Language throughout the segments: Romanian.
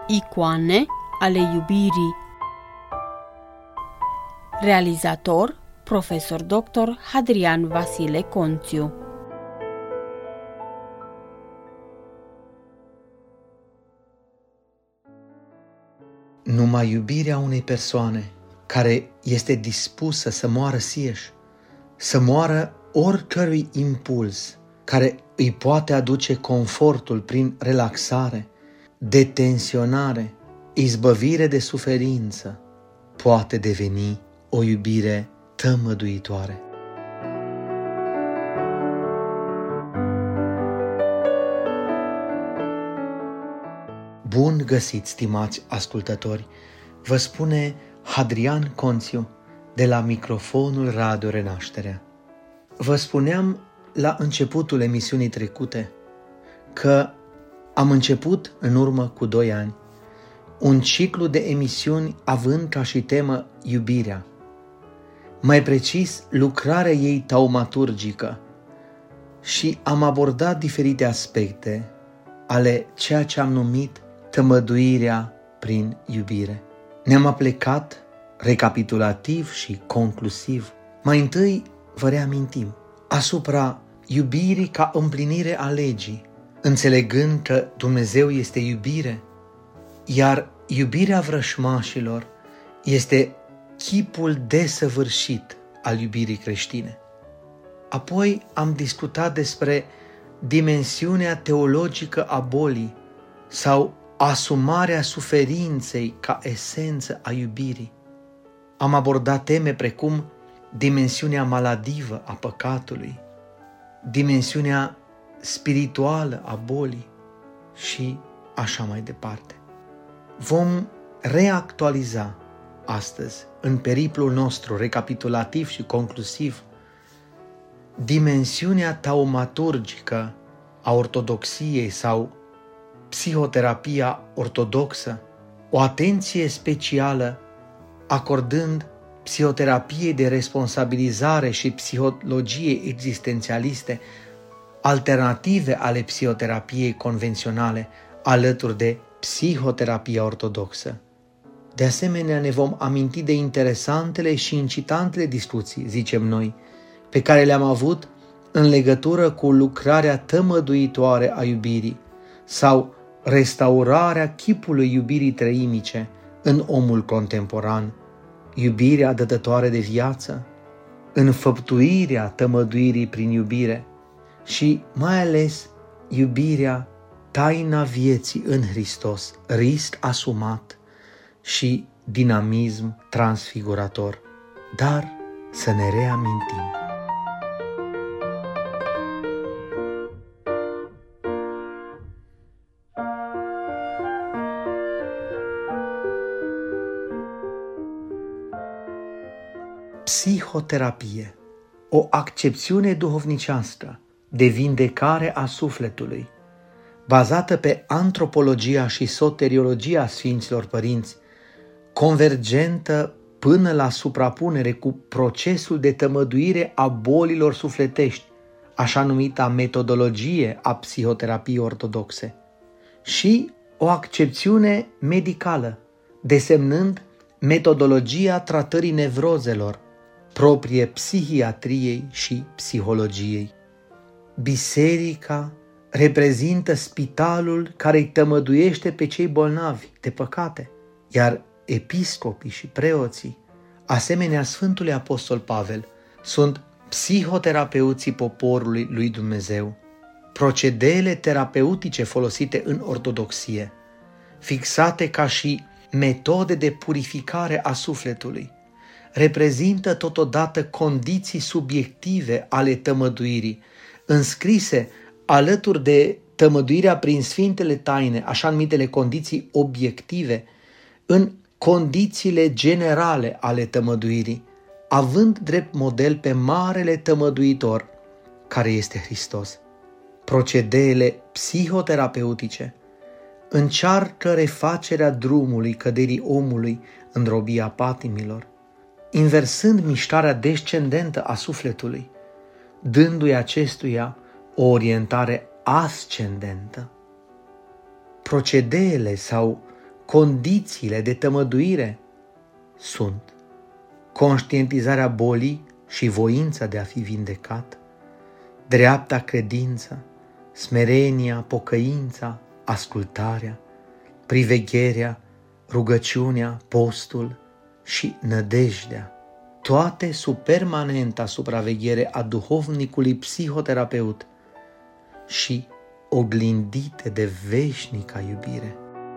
Icoane ale iubirii. Realizator, profesor dr. Hadrian Vasile Conțiu. Numai iubirea unei persoane care este dispusă să moară sieși, să moară oricărui impuls care îi poate aduce confortul prin relaxare, detensionare, izbăvire de suferință, poate deveni o iubire tămăduitoare. Bun găsit, stimați ascultători! Vă spune Hadrian Conțiu de la microfonul Radio Renașterea. Vă spuneam la începutul emisiunii trecute că am început în urmă cu 2 ani un ciclu de emisiuni având ca și temă iubirea, mai precis lucrarea ei taumaturgică, și am abordat diferite aspecte ale ceea ce am numit tămăduirea prin iubire. Ne-am aplecat recapitulativ și conclusiv. Mai întâi vă reamintim asupra iubirii ca împlinire a legii, înțelegând că Dumnezeu este iubire, iar iubirea vrășmașilor este chipul desăvârșit al iubirii creștine. Apoi am discutat despre dimensiunea teologică a bolii sau asumarea suferinței ca esență a iubirii. Am abordat teme precum dimensiunea maladivă a păcatului, dimensiunea spirituală a bolii și așa mai departe. Vom reactualiza astăzi, în periplul nostru recapitulativ și conclusiv, dimensiunea taumaturgică a ortodoxiei sau psihoterapia ortodoxă, o atenție specială acordând psihoterapiei de responsabilizare și psihologiei existențialiste, alternative ale psihoterapiei convenționale, alături de psihoterapia ortodoxă. De asemenea, ne vom aminti de interesantele și incitantele discuții, zicem noi, pe care le-am avut în legătură cu lucrarea tămăduitoare a iubirii sau restaurarea chipului iubirii treimice în omul contemporan, iubirea dătătoare de viață, înfăptuirea tămăduirii prin iubire și mai ales iubirea taina vieții în Hristos, risc asumat și dinamism transfigurator. Dar să ne reamintim. Psihoterapie, o accepțiune duhovnicească de vindecare a sufletului, bazată pe antropologia și soteriologia Sfinților Părinți, convergentă până la suprapunere cu procesul de tămăduire a bolilor sufletești, așa numita metodologie a psihoterapiei ortodoxe, și o accepțiune medicală, desemnând metodologia tratării nevrozelor, proprie psihiatriei și psihologiei. Biserica reprezintă spitalul care îi tămăduiește pe cei bolnavi de păcate, iar episcopii și preoții, asemenea Sfântului Apostol Pavel, sunt psihoterapeuții poporului lui Dumnezeu. Procedeele terapeutice folosite în ortodoxie, fixate ca și metode de purificare a sufletului, reprezintă totodată condiții subiective ale tămăduirii, înscrise alături de tămăduirea prin sfintele taine, așa numitele condiții obiective, în condițiile generale ale tămăduirii, având drept model pe marele tămăduitor, care este Hristos. Procedeele psihoterapeutice încearcă refacerea drumului căderii omului în robia patimilor, inversând mișcarea descendentă a sufletului, dându-i acestuia o orientare ascendentă. Procedeele sau condițiile de tămăduire sunt conștientizarea bolii și voința de a fi vindecat, dreapta credință, smerenia, pocăința, ascultarea, privegherea, rugăciunea, postul și nădejdea, toate sub permanenta supraveghere a duhovnicului psihoterapeut și oglindite de veșnica iubire.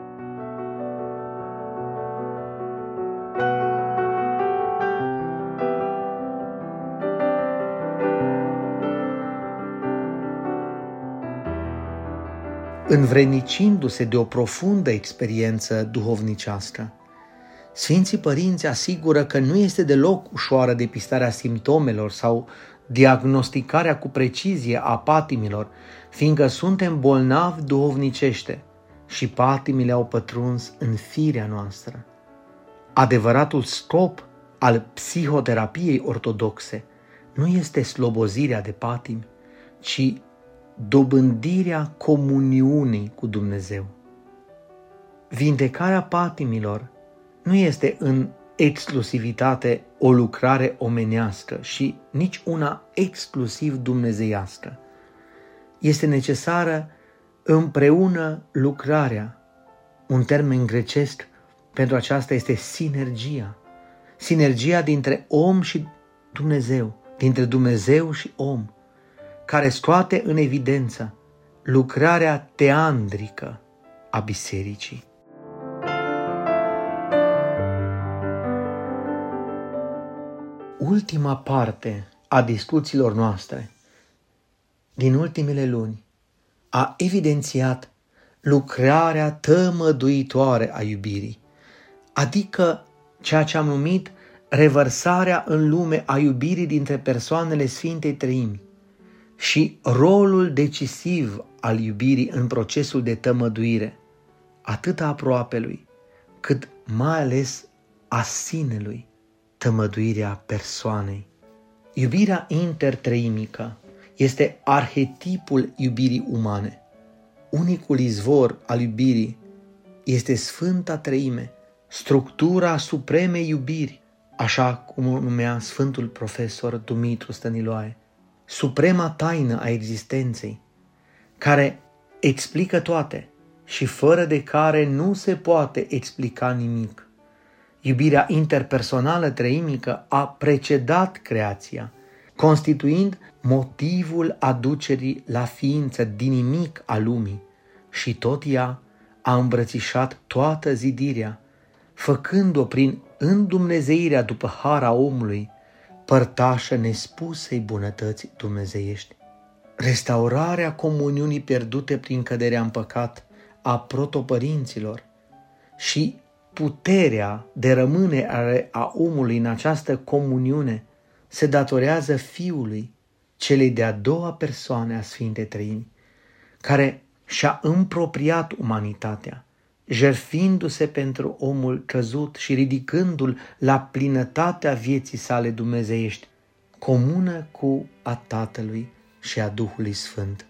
Învrednicindu-se de o profundă experiență duhovnicească, Sfinții Părinți asigură că nu este deloc ușoară depistarea simptomelor sau diagnosticarea cu precizie a patimilor, fiindcă suntem bolnavi duhovnicește și patimile au pătruns în firea noastră. Adevăratul scop al psihoterapiei ortodoxe nu este slobozirea de patimi, ci dobândirea comuniunii cu Dumnezeu. Vindecarea patimilor nu este în exclusivitate o lucrare omenească și nici una exclusiv dumnezeiască. Este necesară împreună lucrarea. Un termen grecesc pentru aceasta este sinergia. Sinergia dintre om și Dumnezeu, dintre Dumnezeu și om, care scoate în evidență lucrarea teandrică a bisericii. Ultima parte a discuțiilor noastre din ultimele luni a evidențiat lucrarea tămăduitoare a iubirii, adică ceea ce am numit revărsarea în lume a iubirii dintre persoanele Sfintei Treimi și rolul decisiv al iubirii în procesul de tămăduire, atât a aproapelui, cât mai ales a sinelui, tămăduirea persoanei. Iubirea intertreimică este arhetipul iubirii umane. Unicul izvor al iubirii este Sfânta Treime, structura supremei iubiri, așa cum o numea Sfântul Profesor Dumitru Stăniloae, suprema taină a existenței, care explică toate și fără de care nu se poate explica nimic. Iubirea interpersonală treimică a precedat creația, constituind motivul aducerii la ființă din nimic a lumii, și tot ea a îmbrățișat toată zidirea, făcând-o prin îndumnezeirea după hara omului, părtașă nespusei bunătăți dumnezeiești. Restaurarea comuniunii pierdute prin căderea în păcat a protopărinților și puterea de rămânere a omului în această comuniune se datorează Fiului, celei de-a doua persoane a Sfintei Treimi, care și-a împropriat umanitatea, jertfindu-se pentru omul căzut și ridicându-l la plinătatea vieții sale dumnezeiești, comună cu a Tatălui și a Duhului Sfânt.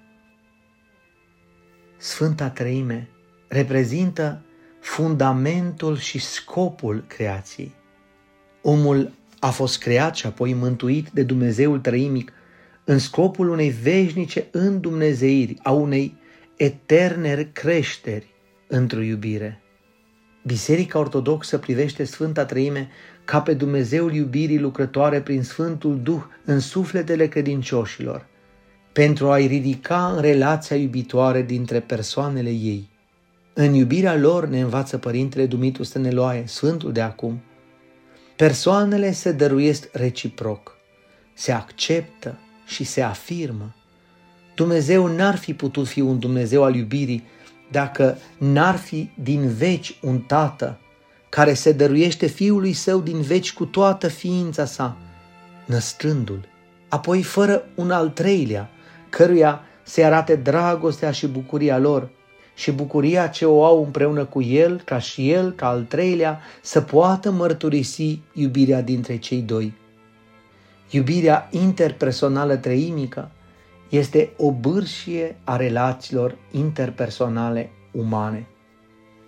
Sfânta Treime reprezintă fundamentul și scopul creației. Omul a fost creat și apoi mântuit de Dumnezeul Treimic în scopul unei veșnice îndumnezeiri, a unei eterne creșteri într-o iubire. Biserica Ortodoxă privește Sfânta Treime ca pe Dumnezeul iubirii lucrătoare prin Sfântul Duh în sufletele credincioșilor, pentru a-i ridica în relația iubitoare dintre persoanele ei. În iubirea lor, ne învață Părintele Dumitru Stăniloae, Sfântul de acum, persoanele se dăruiesc reciproc, se acceptă și se afirmă. Dumnezeu n-ar fi putut fi un Dumnezeu al iubirii dacă n-ar fi din veci un Tată care se dăruiește Fiului Său din veci cu toată ființa sa, născându-l, apoi fără un al treilea, căruia se arate dragostea și bucuria lor și bucuria ce o au împreună cu el, ca și el, ca al treilea, să poată mărturisi iubirea dintre cei doi. Iubirea interpersonală treimică este o bârșie a relațiilor interpersonale umane.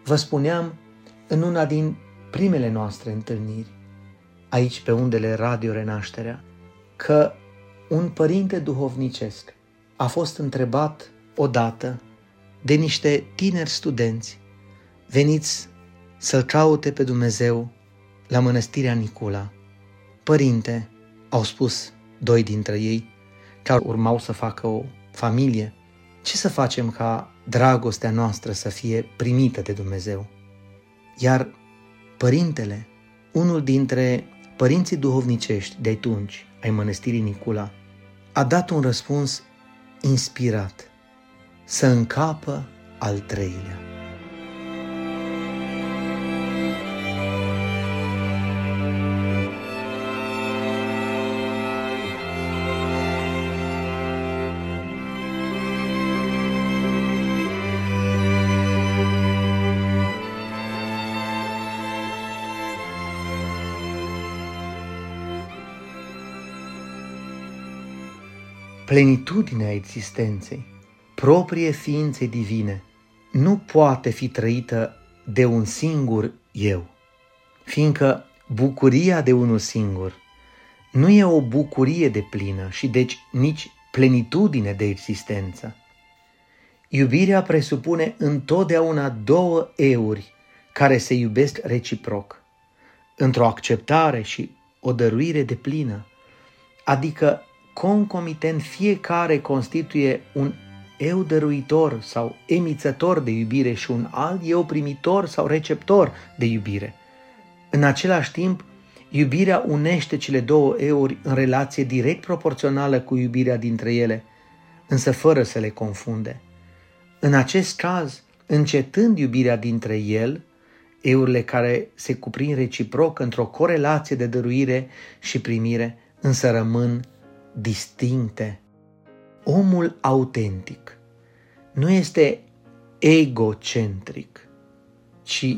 Vă spuneam în una din primele noastre întâlniri, aici pe undele Radio Renașterea, că un părinte duhovnicesc a fost întrebat odată de niște tineri studenți veniți să-L caute pe Dumnezeu la mănăstirea Nicula. Părinte, au spus doi dintre ei, care urmau să facă o familie, ce să facem ca dragostea noastră să fie primită de Dumnezeu? Iar părintele, unul dintre părinții duhovnicești de atunci, ai mănăstirii Nicula, a dat un răspuns inspirat: să încapă al treilea. Plenitudinea existenței, proprie ființe divine, nu poate fi trăită de un singur eu, fiindcă bucuria de unul singur nu e o bucurie deplină și deci nici plenitudine de existență. Iubirea presupune întotdeauna două euri care se iubesc reciproc, într-o acceptare și o dăruire deplină, adică concomitent fiecare constituie un eu dăruitor sau emițător de iubire și un alt eu primitor sau receptor de iubire. În același timp, iubirea unește cele două euri în relație direct proporțională cu iubirea dintre ele, însă fără să le confunde. În acest caz, încetând iubirea dintre ele, eurile care se cuprind reciproc într-o corelație de dăruire și primire, însă rămân distincte. Omul autentic nu este egocentric, ci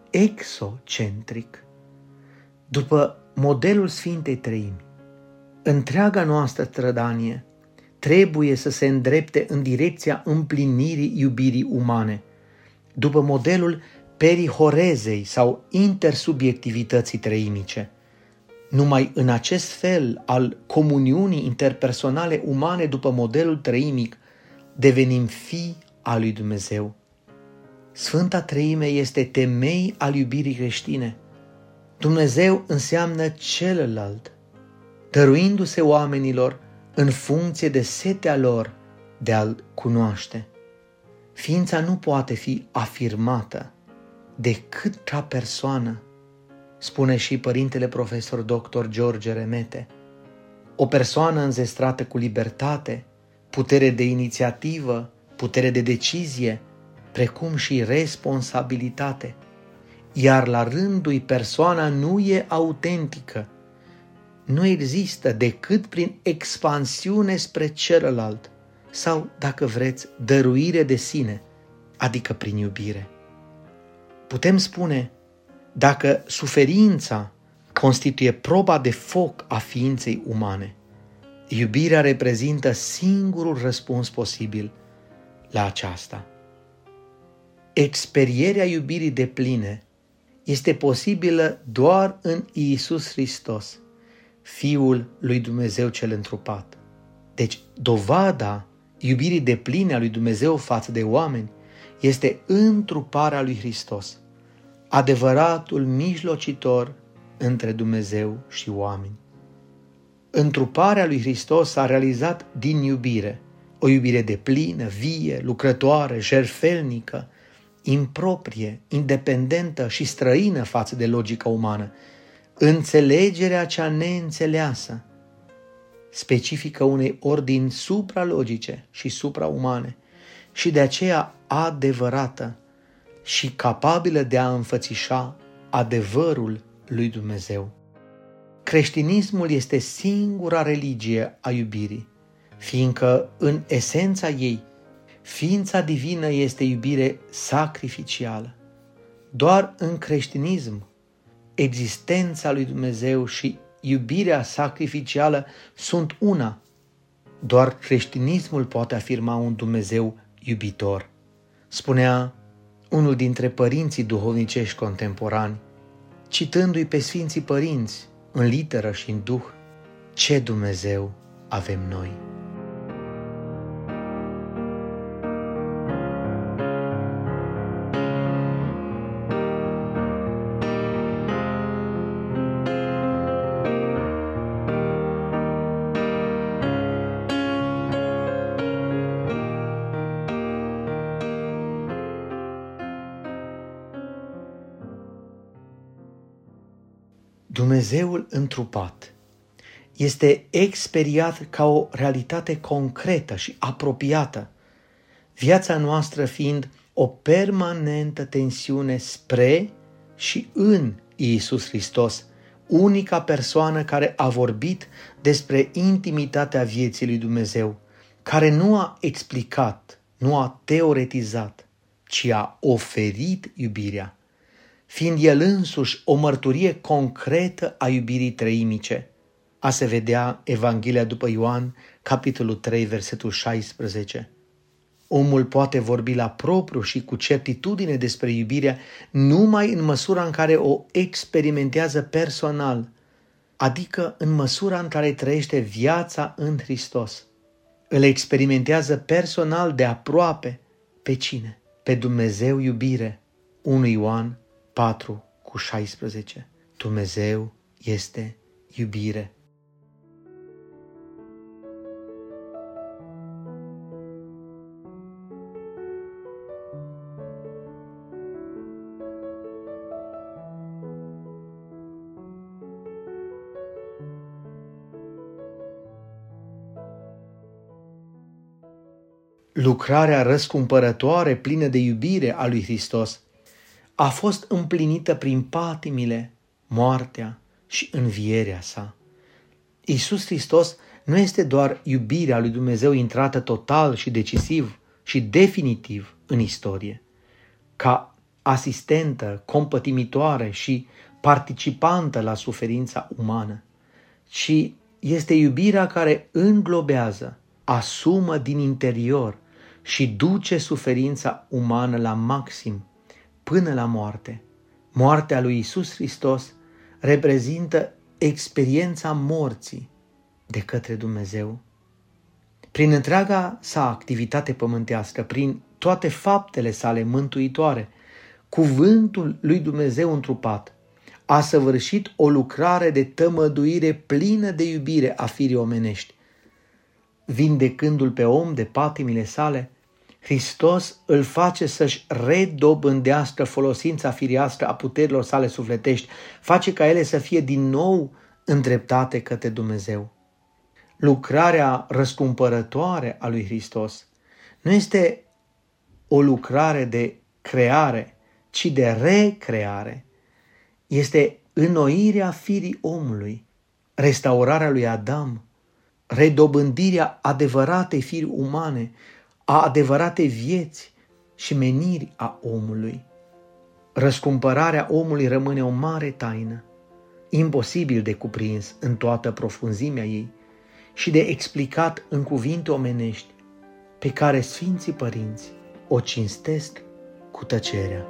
exocentric. După modelul Sfintei Treimi, întreaga noastră strădanie trebuie să se îndrepte în direcția împlinirii iubirii umane, după modelul perihorezei sau intersubiectivității treimice. Numai în acest fel al comuniunii interpersonale umane după modelul treimic devenim fii al lui Dumnezeu. Sfânta Treime este temei al iubirii creștine. Dumnezeu înseamnă celălalt, dăruindu-se oamenilor în funcție de setea lor de a-L cunoaște. Ființa nu poate fi afirmată decât ca persoană, spune și părintele profesor dr. George Remete. O persoană înzestrată cu libertate, putere de inițiativă, putere de decizie, precum și responsabilitate. Iar la rândul persoana nu e autentică. Nu există decât prin expansiune spre celălalt sau, dacă vreți, dăruire de sine, adică prin iubire. Putem spune, dacă suferința constituie proba de foc a ființei umane, iubirea reprezintă singurul răspuns posibil la aceasta. Experierea iubirii depline este posibilă doar în Iisus Hristos, Fiul lui Dumnezeu cel întrupat. Deci, dovada iubirii depline a lui Dumnezeu față de oameni este întruparea lui Hristos, adevăratul mijlocitor între Dumnezeu și oameni. Întruparea lui Hristos s-a realizat din iubire, o iubire deplină, vie, lucrătoare, jertfelnică, improprie, independentă și străină față de logica umană, înțelegerea cea neînțeleasă, specifică unei ordini supralogice și supraumane și de aceea adevărată și capabilă de a înfățișa adevărul lui Dumnezeu. Creștinismul este singura religie a iubirii, fiindcă în esența ei, ființa divină este iubire sacrificială. Doar în creștinism, existența lui Dumnezeu și iubirea sacrificială sunt una. Doar creștinismul poate afirma un Dumnezeu iubitor. Spunea unul dintre părinții duhovnicești contemporani, citându-i pe Sfinții Părinți în literă și în duh, ce Dumnezeu avem noi! Dumnezeul întrupat este experiat ca o realitate concretă și apropiată, viața noastră fiind o permanentă tensiune spre și în Iisus Hristos, unica persoană care a vorbit despre intimitatea vieții lui Dumnezeu, care nu a explicat, nu a teoretizat, ci a oferit iubirea, fiind El însuși o mărturie concretă a iubirii treimice. A se vedea Evanghelia după Ioan, capitolul 3, versetul 16. Omul poate vorbi la propriu și cu certitudine despre iubirea numai în măsura în care o experimentează personal, adică în măsura în care trăiește viața în Hristos. Îl experimentează personal de aproape. Pe cine? Pe Dumnezeu iubire. 1 Ioan 4:16. Dumnezeu este iubire. Lucrarea răscumpărătoare plină de iubire a lui Hristos a fost împlinită prin patimile, moartea și învierea sa. Iisus Hristos nu este doar iubirea lui Dumnezeu intrată total și decisiv și definitiv în istorie, ca asistentă, compătimitoare și participantă la suferința umană, ci este iubirea care înglobează, asumă din interior și duce suferința umană la maxim, până la moarte. Moartea lui Iisus Hristos reprezintă experiența morții de către Dumnezeu. Prin întreaga sa activitate pământească, prin toate faptele sale mântuitoare, cuvântul lui Dumnezeu întrupat a săvârșit o lucrare de tămăduire plină de iubire a firii omenești. Vindecându-l pe om de patimile sale, Hristos îl face să-și redobândească folosința firească a puterilor sale sufletești, face ca ele să fie din nou îndreptate către Dumnezeu. Lucrarea răscumpărătoare a lui Hristos nu este o lucrare de creare, ci de recreare. Este înnoirea firii omului, restaurarea lui Adam, redobândirea adevăratei firi umane, a adevăratei vieți și meniri a omului. Răscumpărarea omului rămâne o mare taină, imposibil de cuprins în toată profunzimea ei și de explicat în cuvinte omenești, pe care Sfinții Părinți o cinstesc cu tăcerea.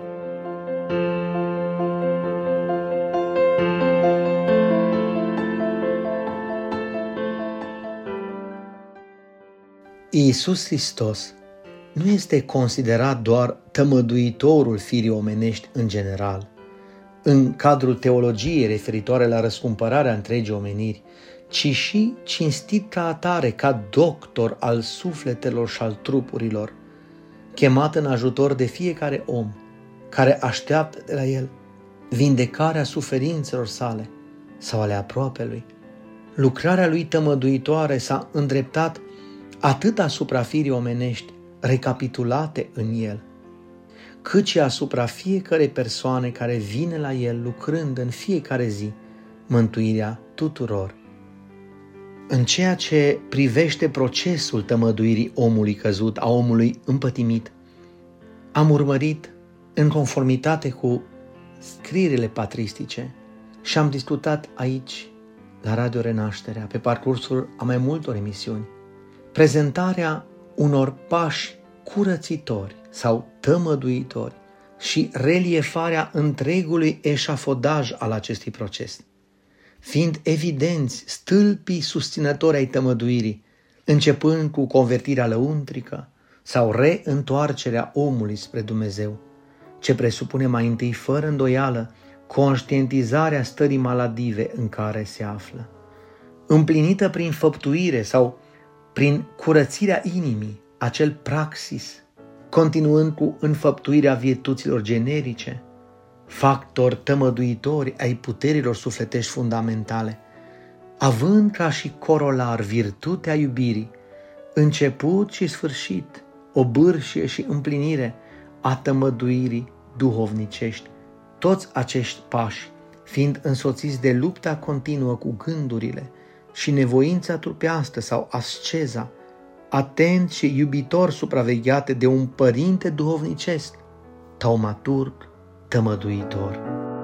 Iisus Hristos nu este considerat doar tămăduitorul firii omenești în general, în cadrul teologiei referitoare la răscumpărarea întregii omeniri, ci și cinstit ca atare, ca doctor al sufletelor și al trupurilor, chemat în ajutor de fiecare om care așteaptă de la el vindecarea suferințelor sale sau ale aproapelui. Lucrarea lui tămăduitoare s-a îndreptat atât asupra firii omenești recapitulate în el, cât și asupra fiecărei persoane care vine la el lucrând în fiecare zi mântuirea tuturor. În ceea ce privește procesul tămăduirii omului căzut, a omului împătimit, am urmărit în conformitate cu scrierile patristice și am discutat aici, la Radio Renașterea, pe parcursul a mai multor emisiuni, prezentarea unor pași curățitori sau tămăduitori și reliefarea întregului eșafodaj al acestui proces, fiind evidenți stâlpii susținători ai tămăduirii, începând cu convertirea lăuntrică sau reîntoarcerea omului spre Dumnezeu, ce presupune mai întâi, fără îndoială, conștientizarea stării maladive în care se află, împlinită prin făptuire sau prin curățirea inimii, acel praxis, continuând cu înfăptuirea virtuților generice, factori tămăduitori ai puterilor sufletești fundamentale, având ca și corolar virtutea iubirii, început și sfârșit, obârșie și împlinire a tămăduirii duhovnicești, toți acești pași fiind însoțiți de lupta continuă cu gândurile și nevoința trupească sau asceza, atent și iubitor supravegheate de un părinte duhovnicesc, taumaturg, tămăduitor.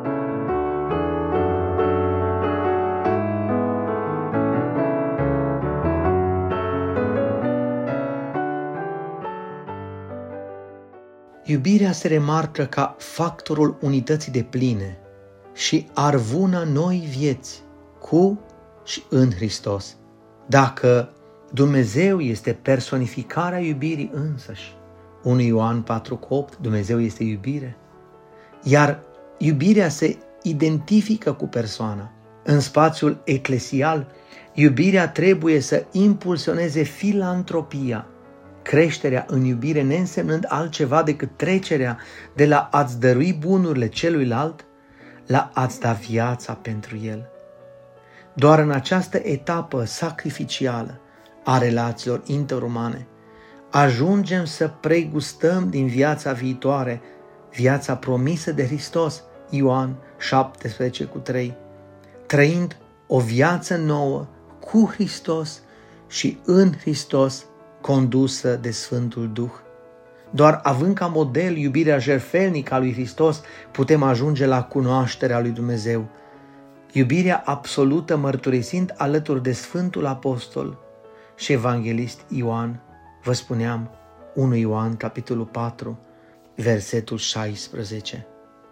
Iubirea se remarcă ca factorul unității depline și arvuna noi vieți cu și în Hristos. Dacă Dumnezeu este personificarea iubirii însăși, 1 Ioan 4,8, Dumnezeu este iubire, iar iubirea se identifică cu persoana. În spațiul eclesial, iubirea trebuie să impulsioneze filantropia, creșterea în iubire neînsemnând altceva decât trecerea de la a-ți dărui bunurile celuilalt la a-ți da viața pentru el. Doar în această etapă sacrificială a relațiilor interumane ajungem să pregustăm din viața viitoare, viața promisă de Hristos, Ioan 17,3, trăind o viață nouă cu Hristos și în Hristos, condusă de Sfântul Duh. Doar având ca model iubirea jertfelnică a lui Hristos, putem ajunge la cunoașterea lui Dumnezeu. Iubirea absolută mărturisind alături de Sfântul Apostol și Evanghelist Ioan, vă spuneam, 1 Ioan, capitolul 4, versetul 16.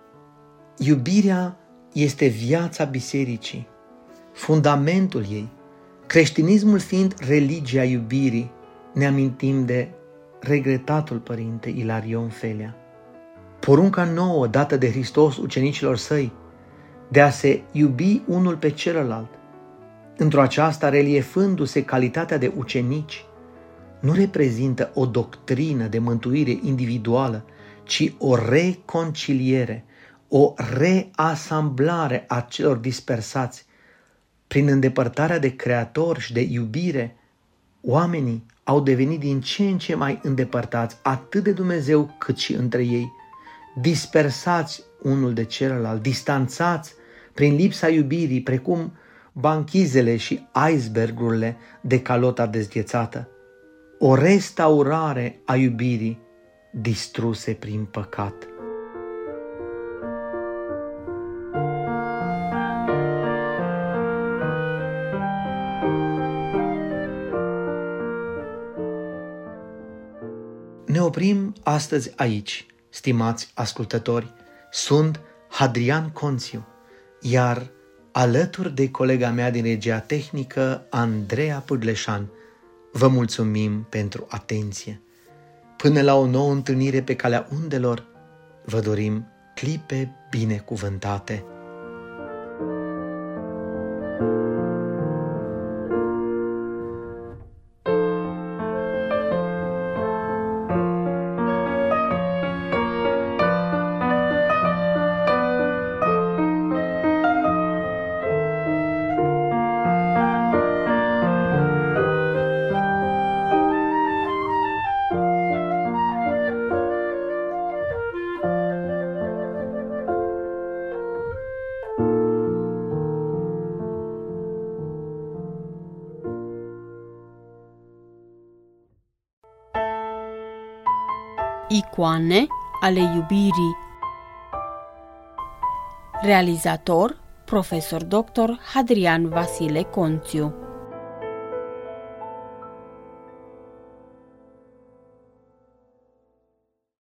Iubirea este viața bisericii, fundamentul ei. Creștinismul fiind religia iubirii, ne amintim de regretatul părinte Ilarion Felea. Porunca nouă dată de Hristos ucenicilor săi de a se iubi unul pe celălalt, într-o aceasta reliefându-se calitatea de ucenici, nu reprezintă o doctrină de mântuire individuală, ci o reconciliere, o reasamblare a celor dispersați. Prin îndepărtarea de Creator și de iubire, oamenii au devenit din ce în ce mai îndepărtați atât de Dumnezeu cât și între ei, dispersați unul de celălalt, distanțați prin lipsa iubirii, precum banchizele și icebergurile de calota dezghețată. O restaurare a iubirii distruse prin păcat. Ne oprim astăzi aici, stimați ascultători. Sunt Hadrian Conțiu, iar alături de colega mea din regia tehnică, Andreea Pârleșan, vă mulțumim pentru atenție. Până la o nouă întâlnire pe calea undelor, vă dorim clipe binecuvântate. Icoane ale iubirii. Realizator, profesor dr. Hadrian Vasile Conțiu.